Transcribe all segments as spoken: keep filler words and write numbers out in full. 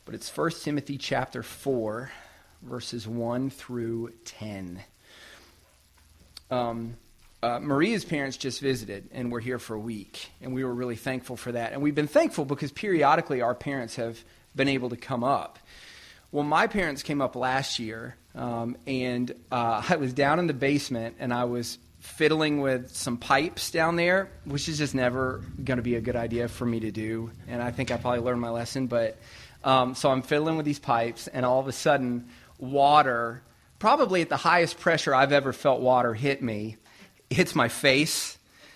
but it's First Timothy chapter four, verses one through ten. Um, uh, Maria's parents just visited and were here for a week, and we were really thankful for that. And we've been thankful because periodically our parents have been able to come up. Well, my parents came up last year, um, and uh, I was down in the basement, and I was fiddling with some pipes down there, which is just never going to be a good idea for me to do. And I think I probably learned my lesson. But um, so I'm fiddling with these pipes, and all of a sudden, water, probably at the highest pressure I've ever felt water hit me, hits my face,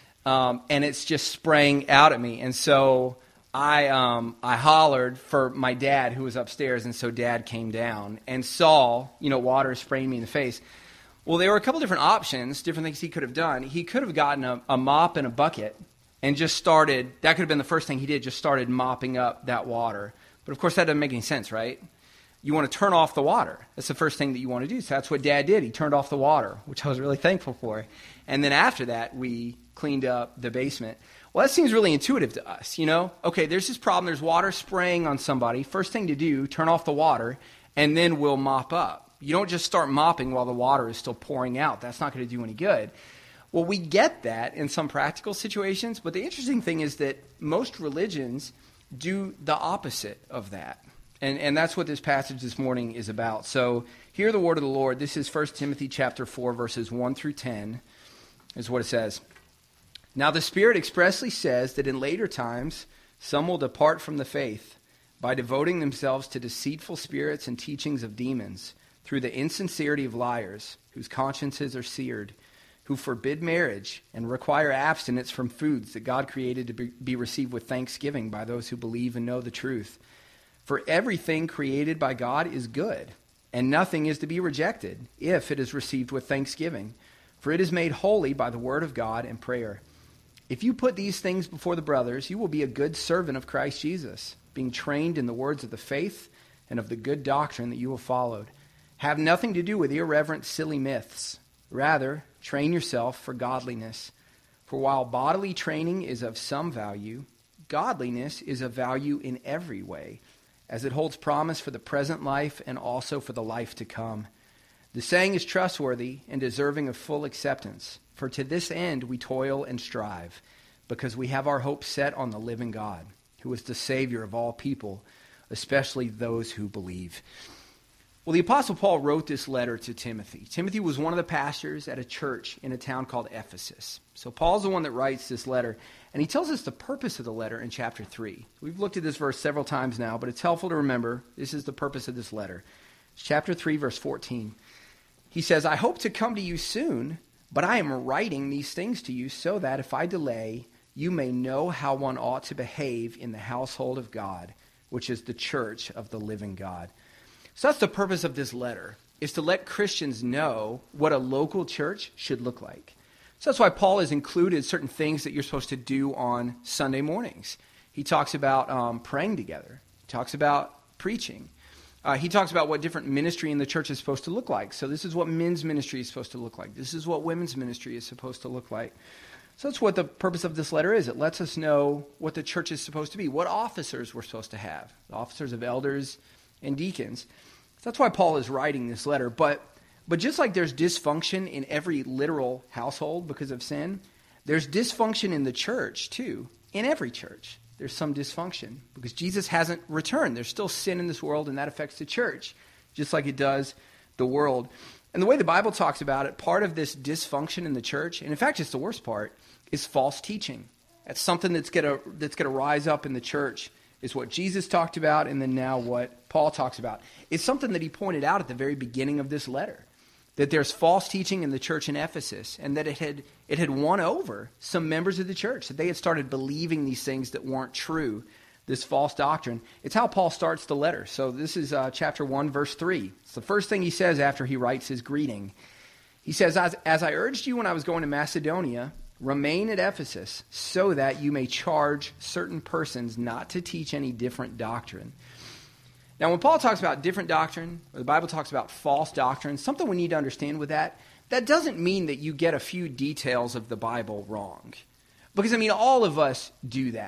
um, and it's just spraying out at me. And so I um, I hollered for my dad, who was upstairs, and so Dad came down and saw, you know, water spraying me in the face. Well, there were a couple different options, different things he could have done. He could have gotten a, a mop and a bucket and just started, that could have been the first thing he did, just started mopping up that water. But of course, that doesn't make any sense, right? You want to turn off the water. That's the first thing that you want to do. So that's what Dad did. He turned off the water, which I was really thankful for. And then after that, we cleaned up the basement. Well, that seems really intuitive to us, you know? Okay, there's this problem. There's water spraying on somebody. First thing to do, turn off the water, and then we'll mop up. You don't just start mopping while the water is still pouring out. That's not going to do any good. Well, we get that in some practical situations, but the interesting thing is that most religions do the opposite of that. And and that's what this passage this morning is about. So hear the word of the Lord. This is First Timothy chapter four, verses one through ten, is what it says. Now the Spirit expressly says that in later times some will depart from the faith by devoting themselves to deceitful spirits and teachings of demons, through the insincerity of liars, whose consciences are seared, who forbid marriage and require abstinence from foods that God created to be, be received with thanksgiving by those who believe and know the truth. For everything created by God is good, and nothing is to be rejected if it is received with thanksgiving, for it is made holy by the word of God and prayer. If you put these things before the brothers, you will be a good servant of Christ Jesus, being trained in the words of the faith and of the good doctrine that you have followed. Have nothing to do with irreverent, silly myths. Rather, train yourself for godliness. For while bodily training is of some value, godliness is of value in every way, as it holds promise for the present life and also for the life to come. The saying is trustworthy and deserving of full acceptance. For to this end we toil and strive, because we have our hope set on the living God, who is the Savior of all people, especially those who believe. Well, the Apostle Paul wrote this letter to Timothy. Timothy was one of the pastors at a church in a town called Ephesus. So Paul's the one that writes this letter, and he tells us the purpose of the letter in chapter three. We've looked at this verse several times now, but it's helpful to remember this is the purpose of this letter. It's chapter three, verse fourteen. He says, I hope to come to you soon, but I am writing these things to you so that if I delay, you may know how one ought to behave in the household of God, which is the church of the living God. So that's the purpose of this letter, is to let Christians know what a local church should look like. So that's why Paul has included certain things that you're supposed to do on Sunday mornings. He talks about um, praying together. He talks about preaching. Uh, he talks about what different ministry in the church is supposed to look like. So this is what men's ministry is supposed to look like. This is what women's ministry is supposed to look like. So that's what the purpose of this letter is. It lets us know what the church is supposed to be, what officers we're supposed to have, the officers of elders and deacons. So that's why Paul is writing this letter. But but just like there's dysfunction in every literal household because of sin, there's dysfunction in the church too. In every church, there's some dysfunction because Jesus hasn't returned. There's still sin in this world, and that affects the church, just like it does the world. And the way the Bible talks about it, part of this dysfunction in the church, and in fact, it's the worst part, is false teaching. That's something that's going to that's going to rise up in the church. Is what Jesus talked about, and then now what Paul talks about. It's something that he pointed out at the very beginning of this letter, that there's false teaching in the church in Ephesus, and that it had it had won over some members of the church, that they had started believing these things that weren't true, this false doctrine. It's how Paul starts the letter. So this is uh, chapter one, verse three. It's the first thing he says after he writes his greeting. He says, as, as I urged you when I was going to Macedonia, remain at Ephesus so that you may charge certain persons not to teach any different doctrine. Now, when Paul talks about different doctrine, or the Bible talks about false doctrine, something we need to understand with that, that doesn't mean that you get a few details of the Bible wrong. Because, I mean, all of us do that.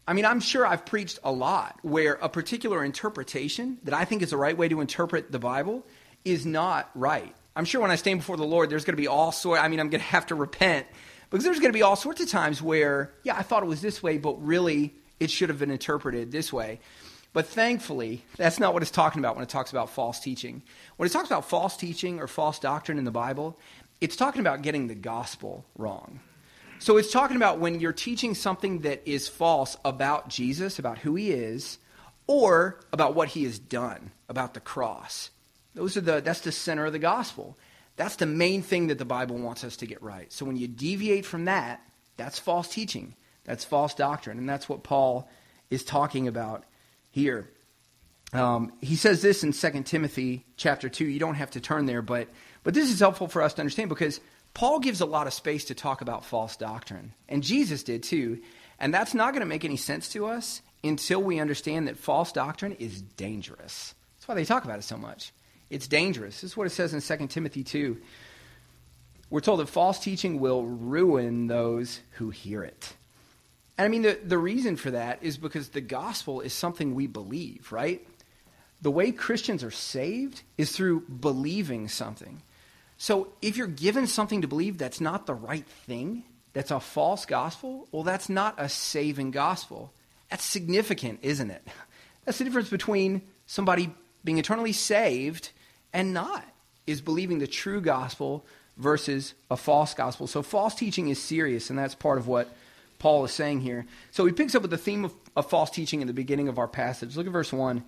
I mean, I'm sure I've preached a lot where a particular interpretation that I think is the right way to interpret the Bible is not right. I'm sure when I stand before the Lord, there's going to be all sorts, I mean, I'm going to have to repent because there's going to be all sorts of times where, yeah, I thought it was this way, but really it should have been interpreted this way. But thankfully, that's not what it's talking about when it talks about false teaching. When it talks about false teaching or false doctrine in the Bible, it's talking about getting the gospel wrong. So it's talking about when you're teaching something that is false about Jesus, about who he is, or about what he has done, about the cross. Those are the that's the center of the gospel. That's the main thing that the Bible wants us to get right. So when you deviate from that, that's false teaching. That's false doctrine. And that's what Paul is talking about here. Um, he says this in Second Timothy chapter two. You don't have to turn there, but but this is helpful for us to understand because Paul gives a lot of space to talk about false doctrine, and Jesus did too, and that's not going to make any sense to us until we understand that false doctrine is dangerous. That's why they talk about it so much. It's dangerous. This is what it says in Second Timothy two. We're told that false teaching will ruin those who hear it. And I mean, the, the reason for that is because the gospel is something we believe, right? The way Christians are saved is through believing something. So if you're given something to believe that's not the right thing, that's a false gospel, well, that's not a saving gospel. That's significant, isn't it? That's the difference between somebody being eternally saved and not, is believing the true gospel versus a false gospel. So false teaching is serious, and that's part of what Paul is saying here. So he picks up with the theme of, of false teaching in the beginning of our passage. Look at verse one.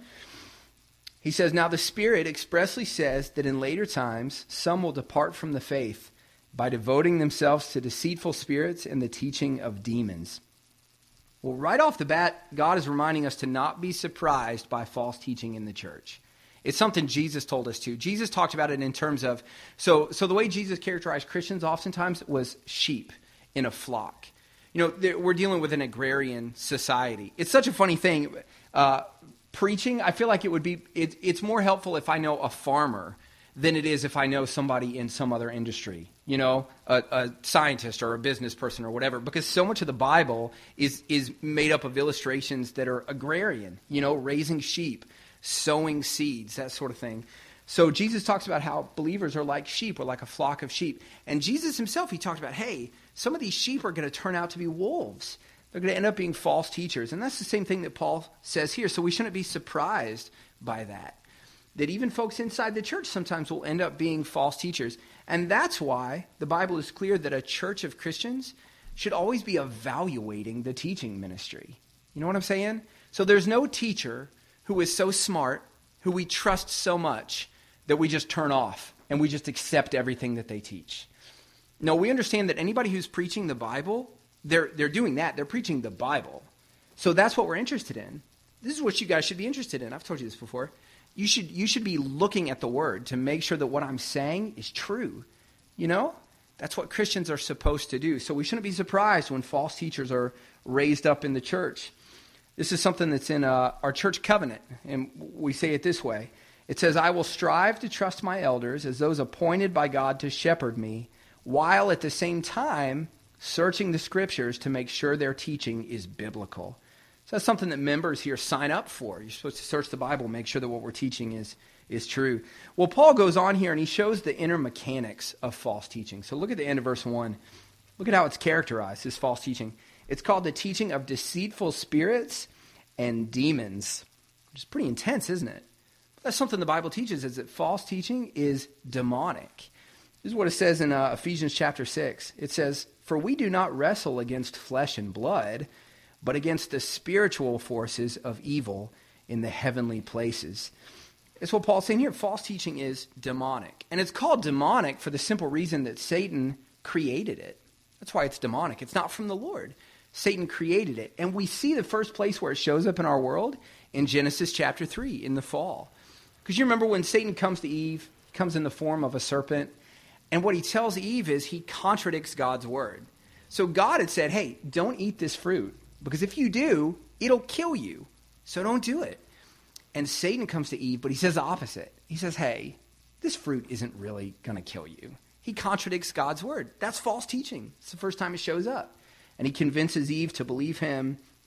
He says, "Now the Spirit expressly says that in later times some will depart from the faith by devoting themselves to deceitful spirits and the teaching of demons." Well, right off the bat, God is reminding us to not be surprised by false teaching in the church. It's something Jesus told us to. Jesus talked about it in terms of, so, so the way Jesus characterized Christians oftentimes was sheep in a flock. You know, we're dealing with an agrarian society. It's such a funny thing. Uh, preaching, I feel like it would be, it, it's more helpful if I know a farmer than it is if I know somebody in some other industry, you know, a, a scientist or a business person or whatever, because so much of the Bible is is made up of illustrations that are agrarian, you know, raising sheep, sowing seeds, that sort of thing. So Jesus talks about how believers are like sheep, or like a flock of sheep. And Jesus himself, he talked about, hey, some of these sheep are going to turn out to be wolves. They're going to end up being false teachers. And that's the same thing that Paul says here. So we shouldn't be surprised by that. That even folks inside the church sometimes will end up being false teachers. And that's why the Bible is clear that a church of Christians should always be evaluating the teaching ministry. You know what I'm saying? So there's no teacher who is so smart, who we trust so much, that we just turn off and we just accept everything that they teach. No, we understand that anybody who's preaching the Bible, they're they're doing that. They're preaching the Bible. So that's what we're interested in. This is what you guys should be interested in. I've told you this before. You should you should be looking at the Word to make sure that what I'm saying is true. You know? That's what Christians are supposed to do. So we shouldn't be surprised when false teachers are raised up in the church. This is something that's in uh, our church covenant, and we say it this way. It says, "I will strive to trust my elders as those appointed by God to shepherd me, while at the same time searching the Scriptures to make sure their teaching is biblical." So that's something that members here sign up for. You're supposed to search the Bible, make sure that what we're teaching is, is true. Well, Paul goes on here and he shows the inner mechanics of false teaching. So look at the end of verse one. Look at how it's characterized, this false teaching. It's called the teaching of deceitful spirits and demons, which is pretty intense, isn't it? That's something the Bible teaches, is that false teaching is demonic. This is what it says in uh, Ephesians chapter six. It says, "For we do not wrestle against flesh and blood, but against the spiritual forces of evil in the heavenly places." It's what Paul's saying here. False teaching is demonic. And it's called demonic for the simple reason that Satan created it. That's why it's demonic. It's not from the Lord. Satan created it. And we see the first place where it shows up in our world in Genesis chapter three, in the fall. Because you remember when Satan comes to Eve, he comes in the form of a serpent, and what he tells Eve is he contradicts God's word. So God had said, hey, don't eat this fruit, because if you do, it'll kill you. So don't do it. And Satan comes to Eve, but he says the opposite. He says, hey, this fruit isn't really going to kill you. He contradicts God's word. That's false teaching. It's the first time it shows up. And he convinces Eve to believe him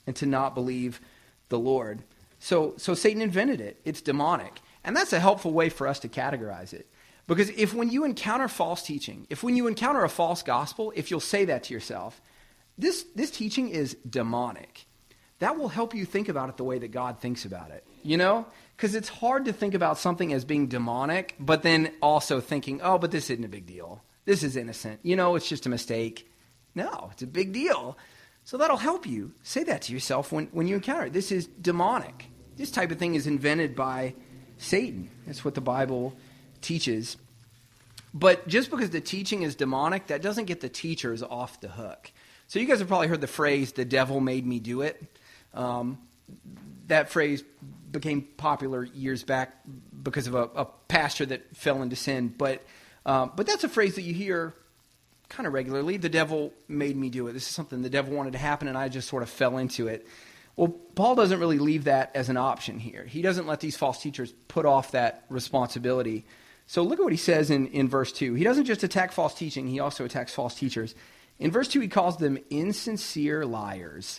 and to not believe the Lord. So, so Satan invented it. It's demonic. And that's a helpful way for us to categorize it. Because if when you encounter false teaching, if when you encounter a false gospel, if you'll say that to yourself, this, this teaching is demonic, that will help you think about it the way that God thinks about it, you know? Because it's hard to think about something as being demonic, but then also thinking, oh, but this isn't a big deal. This is innocent. You know, it's just a mistake. No, it's a big deal. So that'll help you. Say that to yourself when, when you encounter it. This is demonic. This type of thing is invented by Satan. That's what the Bible teaches. But just because the teaching is demonic, that doesn't get the teachers off the hook. So you guys have probably heard the phrase, the devil made me do it. Um, that phrase became popular years back because of a, a pastor that fell into sin. But, um, but that's a phrase that you hear kind of regularly. The devil made me do it. This is something the devil wanted to happen, and I just sort of fell into it. Well, Paul doesn't really leave that as an option here. He doesn't let these false teachers put off that responsibility. So look at what he says in, in verse two. He doesn't just attack false teaching, he also attacks false teachers. In verse two, he calls them insincere liars.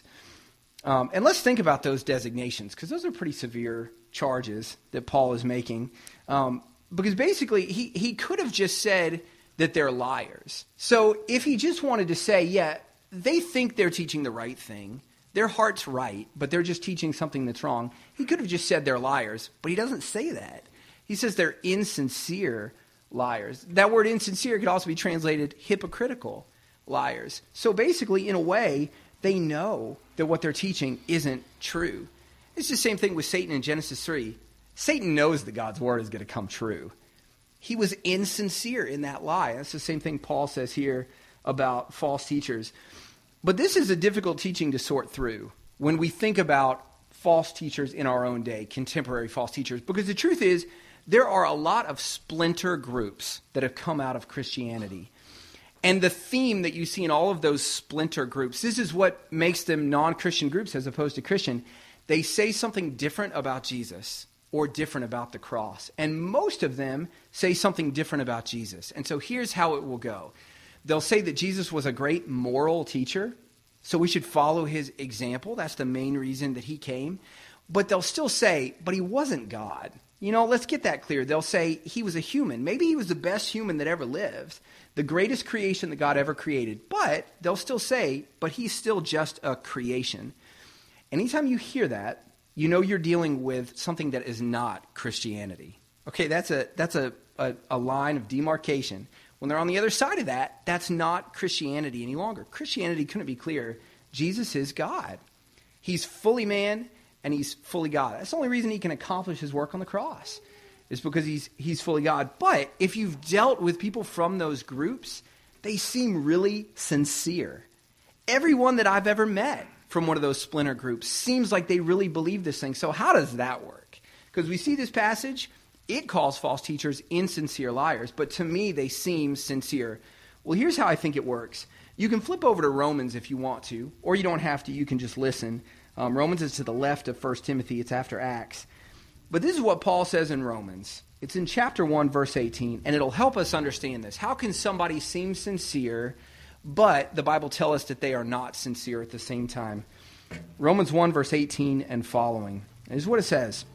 Um, and let's think about those designations, because those are pretty severe charges that Paul is making. Um, because basically, he, he could have just said that they're liars. So if he just wanted to say, yeah, they think they're teaching the right thing, their heart's right, but they're just teaching something that's wrong, he could have just said they're liars, but he doesn't say that. He says they're insincere liars. That word insincere could also be translated hypocritical liars. So basically, in a way, they know that what they're teaching isn't true. It's the same thing with Satan in Genesis three. Satan knows that God's word is going to come true. He was insincere in that lie. That's the same thing Paul says here about false teachers. But this is a difficult teaching to sort through when we think about false teachers in our own day, contemporary false teachers. Because the truth is, there are a lot of splinter groups that have come out of Christianity. And the theme that you see in all of those splinter groups, this is what makes them non-Christian groups as opposed to Christian. They say something different about Jesus or different about the cross. And most of them say something different about Jesus. And so here's how it will go. They'll say that Jesus was a great moral teacher, so we should follow his example. That's the main reason that he came. But they'll still say, but he wasn't God. You know, let's get that clear. They'll say he was a human. Maybe he was the best human that ever lived, the greatest creation that God ever created. But they'll still say, but he's still just a creation. Anytime you hear that, you know you're dealing with something that is not Christianity. Okay, that's a that's a, a, a line of demarcation. When they're on the other side of that, that's not Christianity any longer. Christianity couldn't be clearer. Jesus is God. He's fully man and he's fully God. That's the only reason he can accomplish his work on the cross, is because he's he's fully God. But if you've dealt with people from those groups, they seem really sincere. Everyone that I've ever met from one of those splinter groups seems like they really believe this thing. So how does that work? Because we see this passage, it calls false teachers insincere liars, but to me they seem sincere. Well, here's how I think it works. You can flip over to Romans if you want to, or you don't have to, you can just listen. Um, Romans is to the left of First Timothy, it's after Acts. But this is what Paul says in Romans. It's in chapter one, verse eighteen, and it'll help us understand this. How can somebody seem sincere, but the Bible tells us that they are not sincere at the same time? Romans one, verse eighteen and following. This is what it says.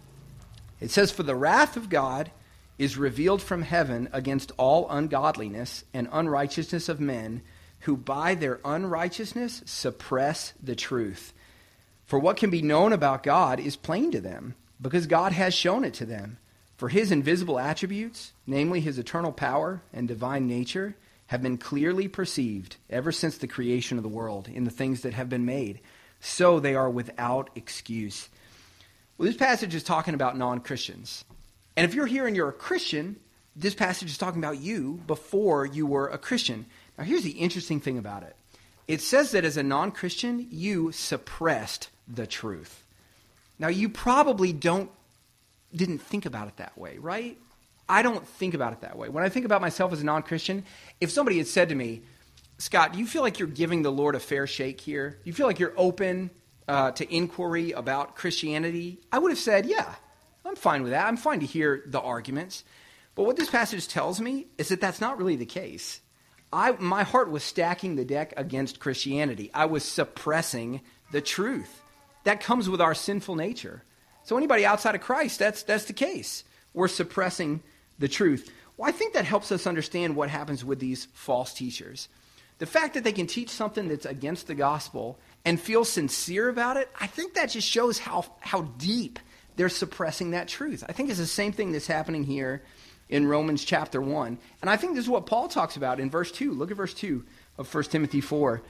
It says, "For the wrath of God is revealed from heaven against all ungodliness and unrighteousness of men, who by their unrighteousness suppress the truth. For what can be known about God is plain to them, because God has shown it to them. For his invisible attributes, namely his eternal power and divine nature, have been clearly perceived ever since the creation of the world in the things that have been made. So they are without excuse." Well, this passage is talking about non-Christians. And if you're here and you're a Christian, this passage is talking about you before you were a Christian. Now, here's the interesting thing about it. It says that as a non-Christian, you suppressed the truth. Now, you probably don't, didn't think about it that way, right? I don't think about it that way. When I think about myself as a non-Christian, if somebody had said to me, "Scott, do you feel like you're giving the Lord a fair shake here? Do you feel like you're open uh, to inquiry about Christianity?" I would have said, yeah, I'm fine with that. I'm fine to hear the arguments. But what this passage tells me is that that's not really the case. I, my heart was stacking the deck against Christianity. I was suppressing the truth. that comes with our sinful nature. So anybody outside of Christ, that's that's the case. We're suppressing the truth. Well, I think that helps us understand what happens with these false teachers. The fact that they can teach something that's against the gospel and feel sincere about it, I think that just shows how, how deep they're suppressing that truth. I think it's the same thing that's happening here in Romans chapter one. And I think this is what Paul talks about in verse two. Look at verse two of First Timothy four.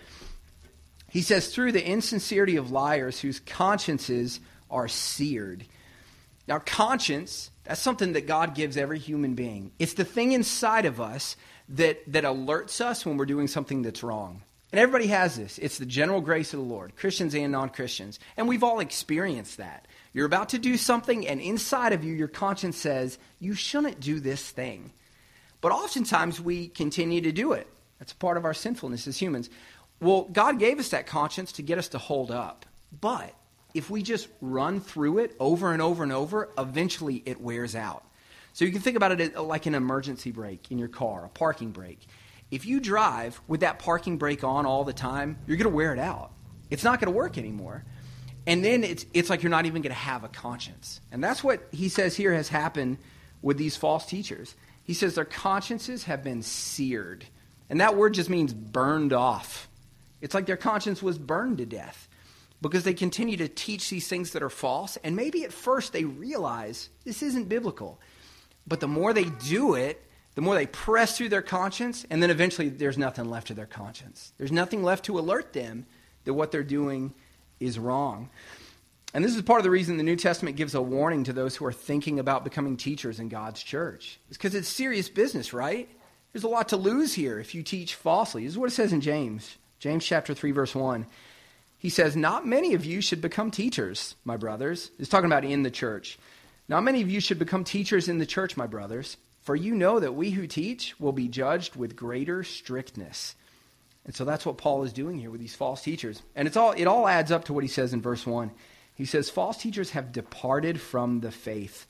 He says, through the insincerity of liars whose consciences are seared. Now, conscience, that's something that God gives every human being. It's the thing inside of us that, that alerts us when we're doing something that's wrong. And everybody has this. It's the general grace of the Lord, Christians and non-Christians. And we've all experienced that. You're about to do something, and inside of you, your conscience says, you shouldn't do this thing. But oftentimes, we continue to do it. That's a part of our sinfulness as humans. Well, God gave us that conscience to get us to hold up. But if we just run through it over and over and over, eventually it wears out. So you can think about it like an emergency brake in your car, a parking brake. If you drive with that parking brake on all the time, you're going to wear it out. It's not going to work anymore. And then it's it's like you're not even going to have a conscience. And that's what he says here has happened with these false teachers. He says their consciences have been seared. And that word just means burned off. It's like their conscience was burned to death because they continue to teach these things that are false. And maybe at first they realize this isn't biblical. But the more they do it, the more they press through their conscience, and then eventually there's nothing left of their conscience. There's nothing left to alert them that what they're doing is wrong. And this is part of the reason the New Testament gives a warning to those who are thinking about becoming teachers in God's church. It's because it's serious business, right? There's a lot to lose here if you teach falsely. This is what it says in James. James chapter three, verse one. He says, not many of you should become teachers, my brothers. He's talking about in the church. Not many of you should become teachers in the church, my brothers, for you know that we who teach will be judged with greater strictness. And so that's what Paul is doing here with these false teachers. And it's all it all adds up to what he says in verse one. He says, false teachers have departed from the faith.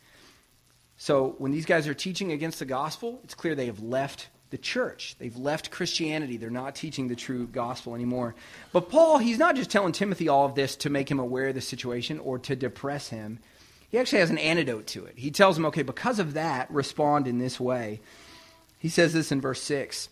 So when these guys are teaching against the gospel, it's clear they have left the church. They've left Christianity. They're not teaching the true gospel anymore. But Paul, he's not just telling Timothy all of this to make him aware of the situation or to depress him. He actually has an antidote to it. He tells him, okay, because of that, respond in this way. He says this in verse six.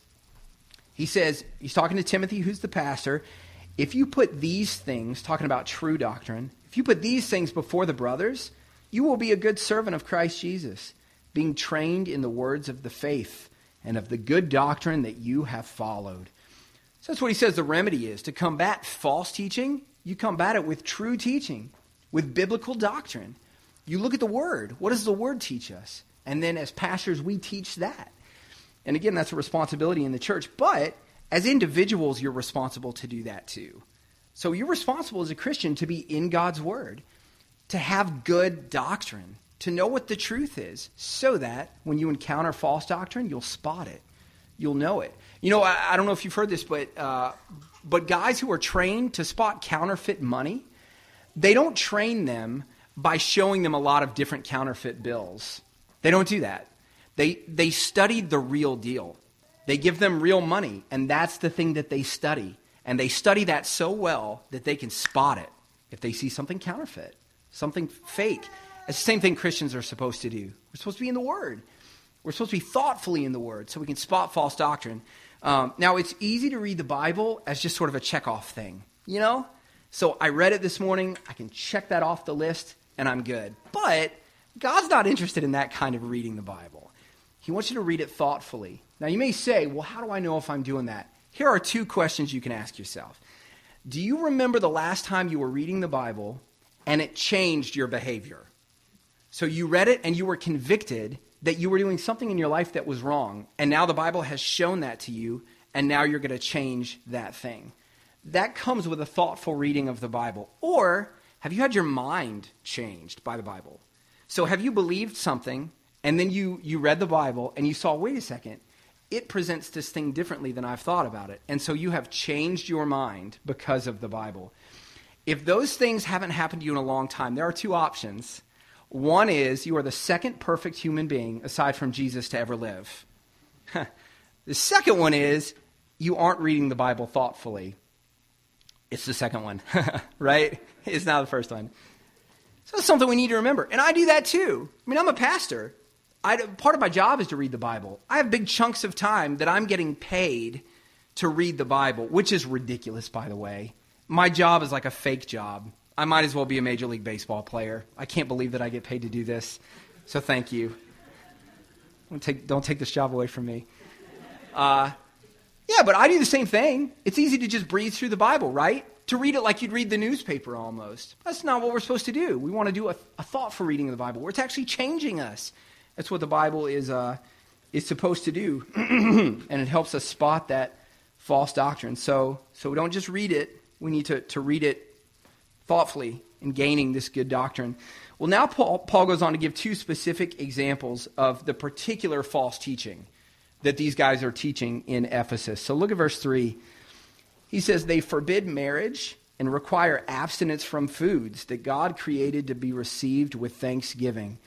He says, he's talking to Timothy, who's the pastor. If you put these things, talking about true doctrine, if you put these things before the brothers, you will be a good servant of Christ Jesus, being trained in the words of the faith and of the good doctrine that you have followed. So that's what he says the remedy is. To combat false teaching, you combat it with true teaching, with biblical doctrine. You look at the Word. What does the Word teach us? And then as pastors, we teach that. And again, that's a responsibility in the church. But as individuals, you're responsible to do that too. So you're responsible as a Christian to be in God's Word, to have good doctrine, to know what the truth is, so that when you encounter false doctrine, you'll spot it. You'll know it. You know, I, I don't know if you've heard this, but uh, but guys who are trained to spot counterfeit money, they don't train them by showing them a lot of different counterfeit bills. They don't do that. They they studied the real deal. They give them real money, and that's the thing that they study. And they study that so well that they can spot it if they see something counterfeit, something fake. It's the same thing Christians are supposed to do. We're supposed to be in the Word. We're supposed to be thoughtfully in the Word so we can spot false doctrine. Um, now, it's easy to read the Bible as just sort of a checkoff thing, you know? So I read it this morning. I can check that off the list, and I'm good. But God's not interested in that kind of reading the Bible. He wants you to read it thoughtfully. Now, you may say, well, how do I know if I'm doing that? Here are two questions you can ask yourself. Do you remember the last time you were reading the Bible and it changed your behavior? So you read it and you were convicted that you were doing something in your life that was wrong, and now the Bible has shown that to you, and now you're going to change that thing. That comes with a thoughtful reading of the Bible. Or have you had your mind changed by the Bible? So have you believed something, and then you, you read the Bible, and you saw, wait a second, it presents this thing differently than I've thought about it. And so you have changed your mind because of the Bible. If those things haven't happened to you in a long time, there are two options. One is you are the second perfect human being, aside from Jesus, to ever live. The second one is you aren't reading the Bible thoughtfully. It's the second one, right? It's not the first one. So it's something we need to remember. And I do that too. I mean, I'm a pastor. I, part of my job is to read the Bible. I have big chunks of time that I'm getting paid to read the Bible, which is ridiculous, by the way. My job is like a fake job. I might as well be a Major League Baseball player. I can't believe that I get paid to do this. So thank you. Don't take, don't take this job away from me. Uh, yeah, but I do the same thing. It's easy to just breeze through the Bible, right? To read it like you'd read the newspaper almost. That's not what we're supposed to do. We want to do a, a thoughtful reading of the Bible where it's actually changing us. That's what the Bible is, uh, is supposed to do. And it helps us spot that false doctrine. So, so we don't just read it. We need to, to read it thoughtfully in gaining this good doctrine. Well, now Paul, Paul goes on to give two specific examples of the particular false teaching that these guys are teaching in Ephesus. So look at verse three. He says, they forbid marriage and require abstinence from foods that God created to be received with thanksgiving.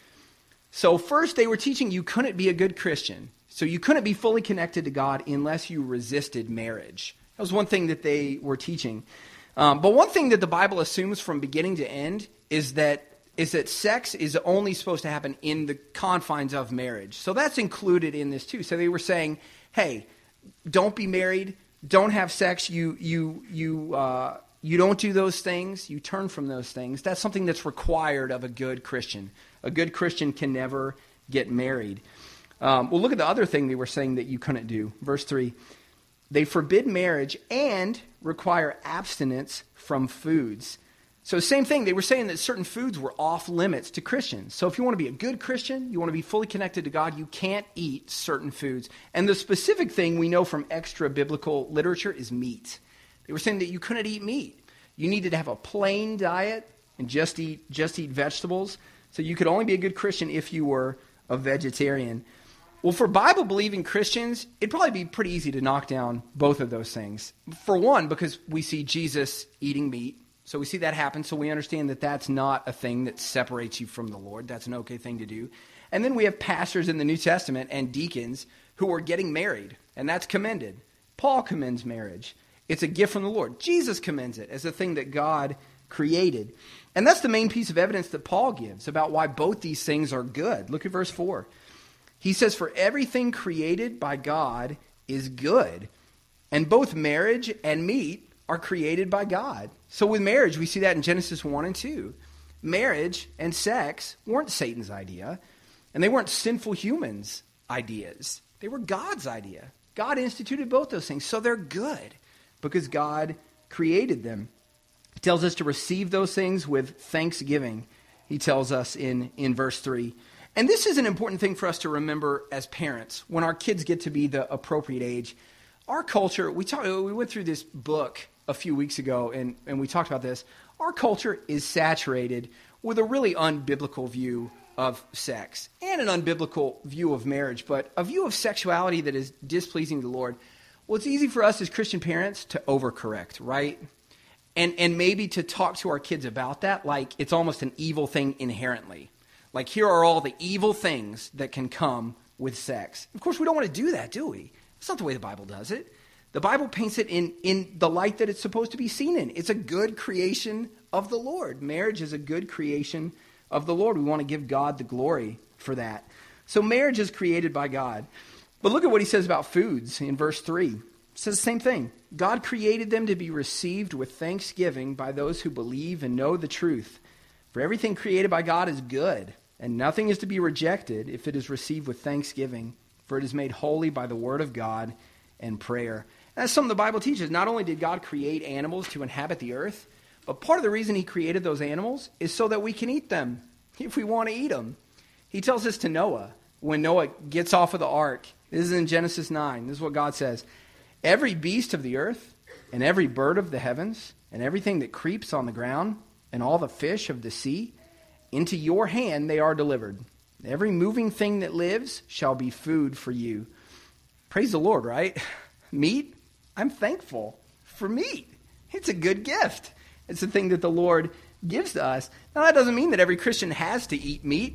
So first they were teaching you couldn't be a good Christian. So you couldn't be fully connected to God unless you resisted marriage. That was one thing that they were teaching. Um, but one thing that the Bible assumes from beginning to end is that is that sex is only supposed to happen in the confines of marriage. So that's included in this too. So they were saying, hey, don't be married, don't have sex, you you you uh, you don't do those things, you turn from those things. That's something that's required of a good Christian. A good Christian can never get married. Um, well, look at the other thing they were saying that you couldn't do. Verse three, they forbid marriage and require abstinence from foods. So same thing, they were saying that certain foods were off limits to Christians. So if you want to be a good Christian, you want to be fully connected to God, you can't eat certain foods. And the specific thing we know from extra biblical literature is meat. They were saying that you couldn't eat meat. You needed to have a plain diet and just eat just eat vegetables. So you could only be a good Christian if you were a vegetarian. Well, for Bible-believing Christians, it'd probably be pretty easy to knock down both of those things. For one, because we see Jesus eating meat. So we see that happen, so we understand that that's not a thing that separates you from the Lord. That's an okay thing to do. And then we have pastors in the New Testament and deacons who are getting married, and that's commended. Paul commends marriage. It's a gift from the Lord. Jesus commends it as a thing that God created. And that's the main piece of evidence that Paul gives about why both these things are good. Look at verse four. He says, for everything created by God is good, and both marriage and meat are created by God. So with marriage, we see that in Genesis one and two. Marriage and sex weren't Satan's idea, and they weren't sinful humans' ideas. They were God's idea. God instituted both those things, so they're good because God created them. He tells us to receive those things with thanksgiving, he tells us in, in verse three. And this is an important thing for us to remember as parents when our kids get to be the appropriate age. Our culture, we talked, we went through this book a few weeks ago, and, and we talked about this. Our culture is saturated with a really unbiblical view of sex and an unbiblical view of marriage, but a view of sexuality that is displeasing to the Lord. Well, it's easy for us as Christian parents to overcorrect, right? And and maybe to talk to our kids about that like it's almost an evil thing inherently. Like, here are all the evil things that can come with sex. Of course, we don't want to do that, do we? That's not the way the Bible does it. The Bible paints it in, in the light that it's supposed to be seen in. It's a good creation of the Lord. Marriage is a good creation of the Lord. We want to give God the glory for that. So marriage is created by God. But look at what he says about foods in verse three. It says the same thing. God created them to be received with thanksgiving by those who believe and know the truth. For everything created by God is good, and nothing is to be rejected if it is received with thanksgiving, for it is made holy by the word of God and prayer. And that's something the Bible teaches. Not only did God create animals to inhabit the earth, but part of the reason he created those animals is so that we can eat them if we want to eat them. He tells us to Noah, when Noah gets off of the ark, this is in Genesis nine, this is what God says, every beast of the earth and every bird of the heavens and everything that creeps on the ground and all the fish of the sea, into your hand they are delivered. Every moving thing that lives shall be food for you. Praise the Lord, right? Meat, I'm thankful for meat. It's a good gift. It's a thing that the Lord gives to us. Now, that doesn't mean that every Christian has to eat meat.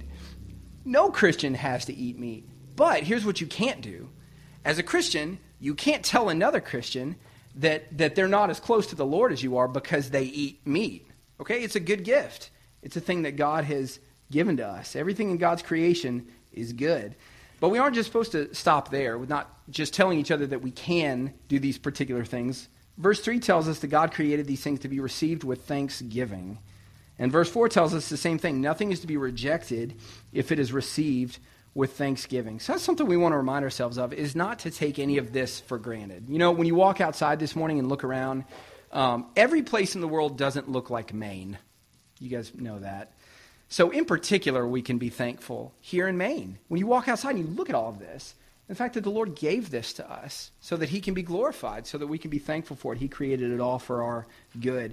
No Christian has to eat meat. But here's what you can't do. As a Christian, you can't tell another Christian that, that they're not as close to the Lord as you are because they eat meat. Okay? It's a good gift. It's a thing that God has given to us. Everything in God's creation is good. But we aren't just supposed to stop there. We're not just telling each other that we can do these particular things. Verse three tells us that God created these things to be received with thanksgiving. And verse four tells us the same thing. Nothing is to be rejected if it is received with thanksgiving. So that's something we want to remind ourselves of, is not to take any of this for granted. You know, when you walk outside this morning and look around, um, every place in the world doesn't look like Maine. You guys know that. So in particular, we can be thankful here in Maine. When you walk outside and you look at all of this, the fact that the Lord gave this to us so that he can be glorified, so that we can be thankful for it. He created it all for our good.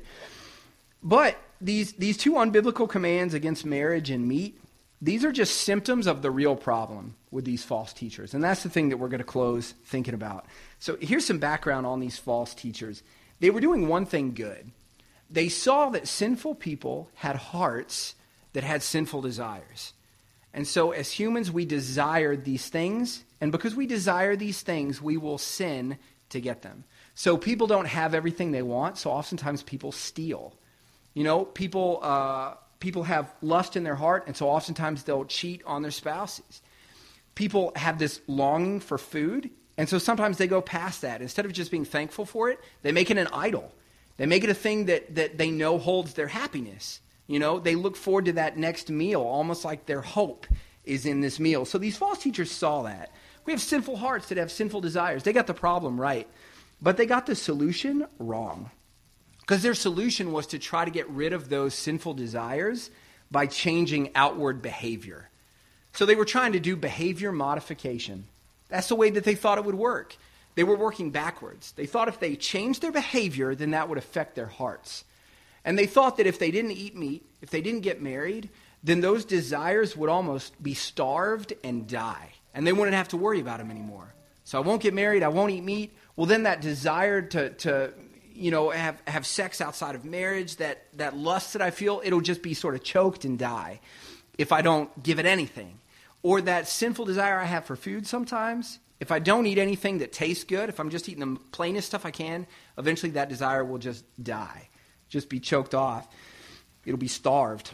But these, these two unbiblical commands against marriage and meat, these are just symptoms of the real problem with these false teachers. And that's the thing that we're going to close thinking about. So here's some background on these false teachers. They were doing one thing good. They saw that sinful people had hearts that had sinful desires. And so as humans, we desire these things. And because we desire these things, we will sin to get them. So people don't have everything they want. So oftentimes people steal. You know, people uh, people have lust in their heart. And so oftentimes they'll cheat on their spouses. People have this longing for food. And so sometimes they go past that. Instead of just being thankful for it, they make it an idol. They make it a thing that, that they know holds their happiness. You know, they look forward to that next meal, almost like their hope is in this meal. So these false teachers saw that. We have sinful hearts that have sinful desires. They got the problem right, but they got the solution wrong. Because their solution was to try to get rid of those sinful desires by changing outward behavior. So they were trying to do behavior modification. That's the way that they thought it would work. They were working backwards. They thought if they changed their behavior, then that would affect their hearts. And they thought that if they didn't eat meat, if they didn't get married, then those desires would almost be starved and die. And they wouldn't have to worry about them anymore. So I won't get married, I won't eat meat. Well, then that desire to, to you know, have, have sex outside of marriage, that, that lust that I feel, it'll just be sort of choked and die if I don't give it anything. Or that sinful desire I have for food sometimes, if I don't eat anything that tastes good, if I'm just eating the plainest stuff I can, eventually that desire will just die. Just be choked off. It'll be starved.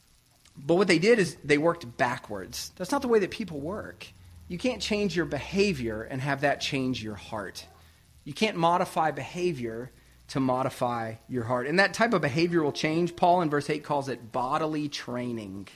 But what they did is they worked backwards. That's not the way that people work. You can't change your behavior and have that change your heart. You can't modify behavior to modify your heart. And that type of behavioral change, Paul in verse eight calls it bodily training.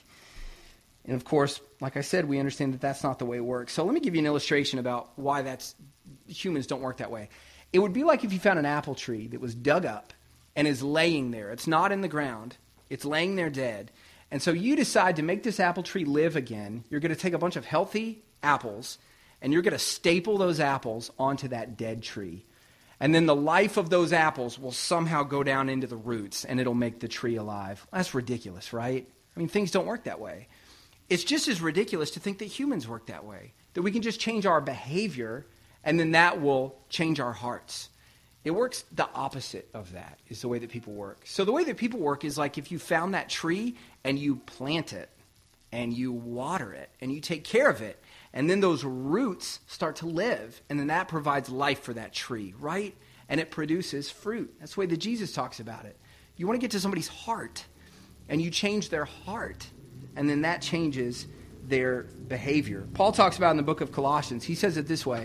And of course, like I said, we understand that that's not the way it works. So let me give you an illustration about why that's humans don't work that way. It would be like if you found an apple tree that was dug up and is laying there. It's not in the ground. It's laying there dead. And so you decide to make this apple tree live again. You're going to take a bunch of healthy apples, and you're going to staple those apples onto that dead tree. And then the life of those apples will somehow go down into the roots, and it'll make the tree alive. That's ridiculous, right? I mean, things don't work that way. It's just as ridiculous to think that humans work that way, that we can just change our behavior, and then that will change our hearts. It works the opposite of that, is the way that people work. So the way that people work is like if you found that tree and you plant it and you water it and you take care of it, and then those roots start to live, and then that provides life for that tree, right? And it produces fruit. That's the way that Jesus talks about it. You want to get to somebody's heart, and you change their heart, and then that changes their behavior. Paul talks about in the book of Colossians, he says it this way.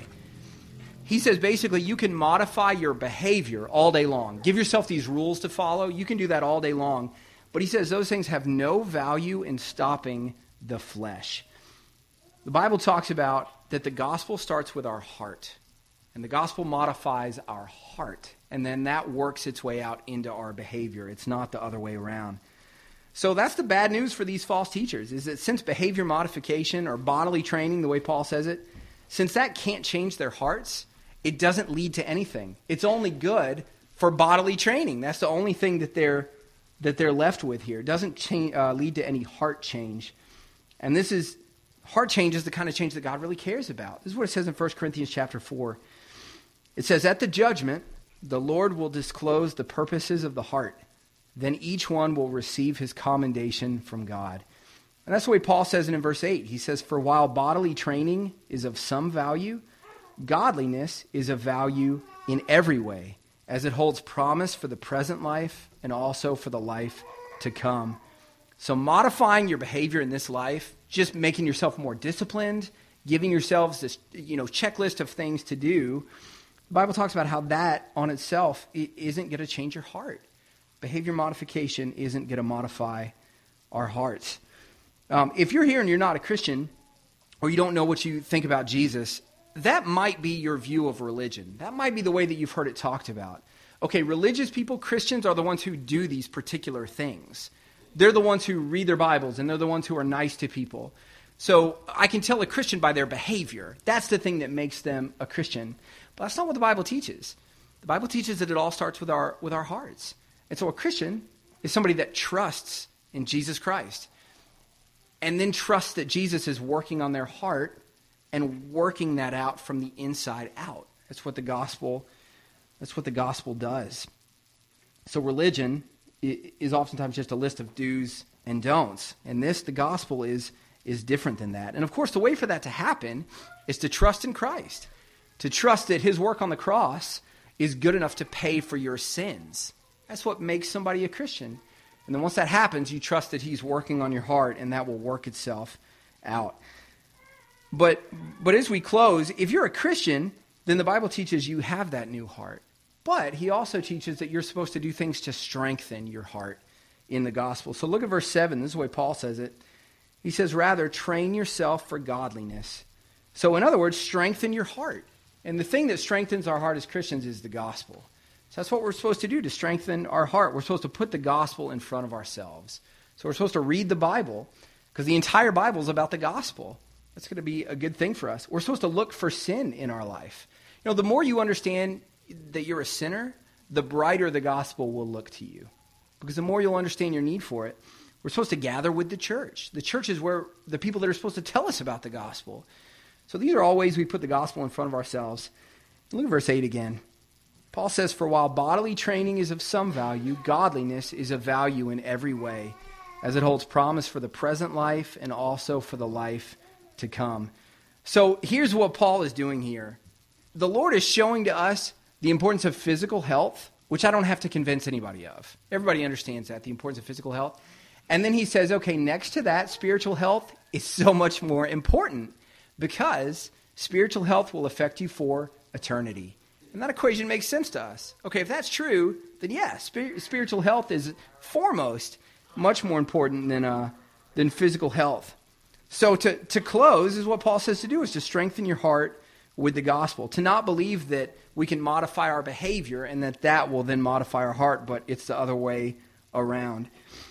He says basically you can modify your behavior all day long. Give yourself these rules to follow. You can do that all day long. But he says those things have no value in stopping the flesh. The Bible talks about that the gospel starts with our heart. And the gospel modifies our heart. And then that works its way out into our behavior. It's not the other way around. So that's the bad news for these false teachers, is that since behavior modification or bodily training, the way Paul says it, since that can't change their hearts, it doesn't lead to anything. It's only good for bodily training. That's the only thing that they're that they're left with here. It doesn't change, uh, lead to any heart change. And this is, heart change is the kind of change that God really cares about. This is what it says in First Corinthians chapter four. It says, at the judgment, the Lord will disclose the purposes of the heart. Then each one will receive his commendation from God. And that's the way Paul says it in verse eight. He says, for while bodily training is of some value, godliness is of value in every way, as it holds promise for the present life and also for the life to come. So modifying your behavior in this life, just making yourself more disciplined, giving yourselves this, you know, checklist of things to do, the Bible talks about how that on itself isn't going to change your heart. Behavior modification isn't going to modify our hearts. Um, if you're here and you're not a Christian, or you don't know what you think about Jesus, that might be your view of religion. That might be the way that you've heard it talked about. Okay, religious people, Christians, are the ones who do these particular things. They're the ones who read their Bibles, and they're the ones who are nice to people. So I can tell a Christian by their behavior. That's the thing that makes them a Christian. But that's not what the Bible teaches. The Bible teaches that it all starts with our with our hearts. And so a Christian is somebody that trusts in Jesus Christ, and then trusts that Jesus is working on their heart and working that out from the inside out. That's what the gospel, that's what the gospel does. So religion is oftentimes just a list of do's and don'ts. And this, the gospel, is, is different than that. And of course, the way for that to happen is to trust in Christ. To trust that his work on the cross is good enough to pay for your sins. That's what makes somebody a Christian. And then once that happens, you trust that he's working on your heart, and that will work itself out. But but as we close, if you're a Christian, then the Bible teaches you have that new heart. But he also teaches that you're supposed to do things to strengthen your heart in the gospel. So look at verse seven. This is the way Paul says it. He says, rather, train yourself for godliness. So in other words, strengthen your heart. And the thing that strengthens our heart as Christians is the gospel. So that's what we're supposed to do to strengthen our heart. We're supposed to put the gospel in front of ourselves. So we're supposed to read the Bible, because the entire Bible is about the gospel. That's going to be a good thing for us. We're supposed to look for sin in our life. You know, the more you understand that you're a sinner, the brighter the gospel will look to you. Because the more you'll understand your need for it. We're supposed to gather with the church. The church is where the people that are supposed to tell us about the gospel. So these are all ways we put the gospel in front of ourselves. Look at verse eight again. Paul says, for while bodily training is of some value, godliness is of value in every way, as it holds promise for the present life and also for the life to come. So here's what Paul is doing here. The Lord is showing to us the importance of physical health, which I don't have to convince anybody of. Everybody understands that, the importance of physical health. And then he says, okay, next to that, spiritual health is so much more important, because spiritual health will affect you for eternity. And that equation makes sense to us. Okay, if that's true, then yeah, spir- spiritual health is foremost much more important than uh, than physical health. So to, to close is what Paul says to do, is to strengthen your heart with the gospel. To not believe that we can modify our behavior and that that will then modify our heart, but it's the other way around.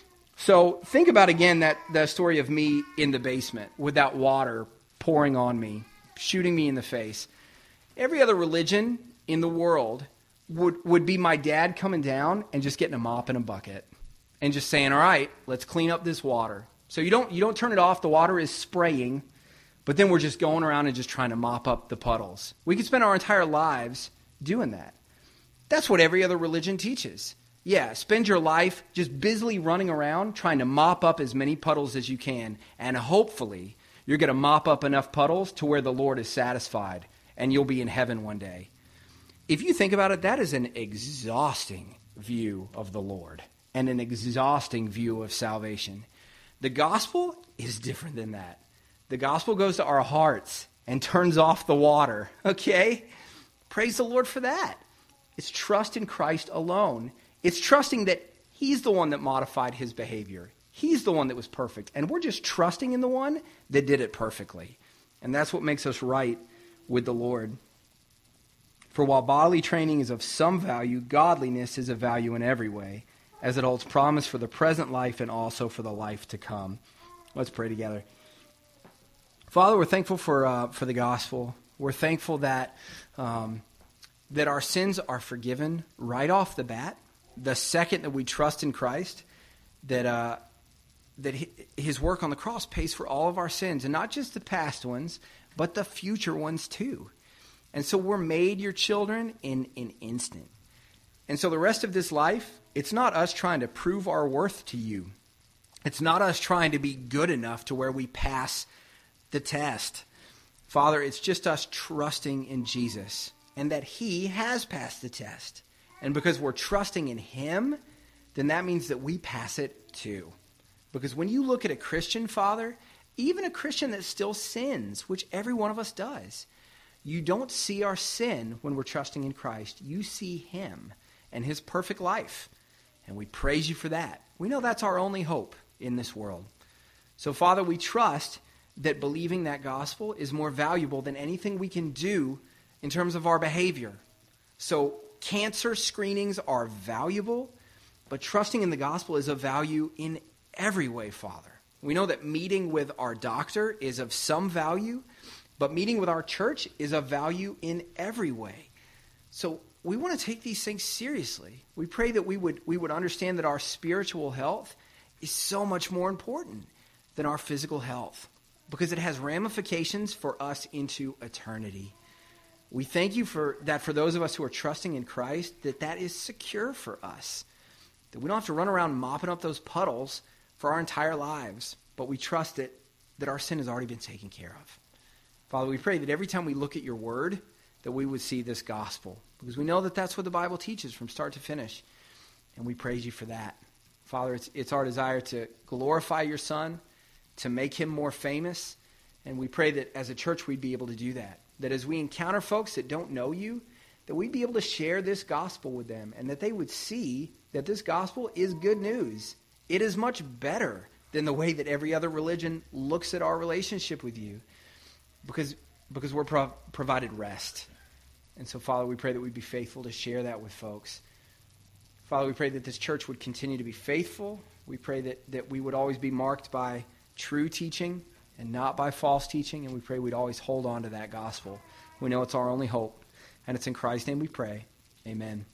So think about again that, that story of me in the basement with that water pouring on me, shooting me in the face. Every other religion in the world would, would be my dad coming down and just getting a mop and a bucket and just saying, all right, let's clean up this water. So you don't you don't turn it off. The water is spraying, but then we're just going around and just trying to mop up the puddles. We could spend our entire lives doing that. That's what every other religion teaches. Yeah, spend your life just busily running around trying to mop up as many puddles as you can, and hopefully you're going to mop up enough puddles to where the Lord is satisfied and you'll be in heaven one day. If you think about it, that is an exhausting view of the Lord and an exhausting view of salvation. The gospel is different than that. The gospel goes to our hearts and turns off the water, okay? Praise the Lord for that. It's trust in Christ alone. It's trusting that he's the one that modified his behavior. He's the one that was perfect. And we're just trusting in the one that did it perfectly. And that's what makes us right with the Lord. For while bodily training is of some value, godliness is of value in every way, as it holds promise for the present life and also for the life to come. Let's pray together. Father, we're thankful for uh, for the gospel. We're thankful that um, that our sins are forgiven right off the bat. The second that we trust in Christ, that uh, that his work on the cross pays for all of our sins, and not just the past ones, but the future ones too. And so we're made your children in an instant. And so the rest of this life, it's not us trying to prove our worth to you. It's not us trying to be good enough to where we pass the test. Father, it's just us trusting in Jesus and that he has passed the test And because we're trusting in him, then that means that we pass it too. Because when you look at a Christian, Father, even a Christian that still sins, which every one of us does, you don't see our sin when we're trusting in Christ. You see him and his perfect life. And we praise you for that. We know that's our only hope in this world. So, Father, we trust that believing that gospel is more valuable than anything we can do in terms of our behavior. So, cancer screenings are valuable, but trusting in the gospel is of value in every way, Father. We know that meeting with our doctor is of some value, but meeting with our church is of value in every way. So we want to take these things seriously. We pray that we would we would understand that our spiritual health is so much more important than our physical health, because it has ramifications for us into eternity. We thank you for that for those of us who are trusting in Christ, that that is secure for us, that we don't have to run around mopping up those puddles for our entire lives, but we trust it, that our sin has already been taken care of. Father, we pray that every time we look at your word, that we would see this gospel, because we know that that's what the Bible teaches from start to finish, and we praise you for that. Father, it's, it's our desire to glorify your Son, to make him more famous, and we pray that as a church we'd be able to do that, that as we encounter folks that don't know you, that we'd be able to share this gospel with them, and that they would see that this gospel is good news. It is much better than the way that every other religion looks at our relationship with you, because, because we're pro- provided rest. And so, Father, we pray that we'd be faithful to share that with folks. Father, we pray that this church would continue to be faithful. We pray that, that we would always be marked by true teaching and not by false teaching, and we pray we'd always hold on to that gospel. We know it's our only hope, and it's in Christ's name we pray. Amen.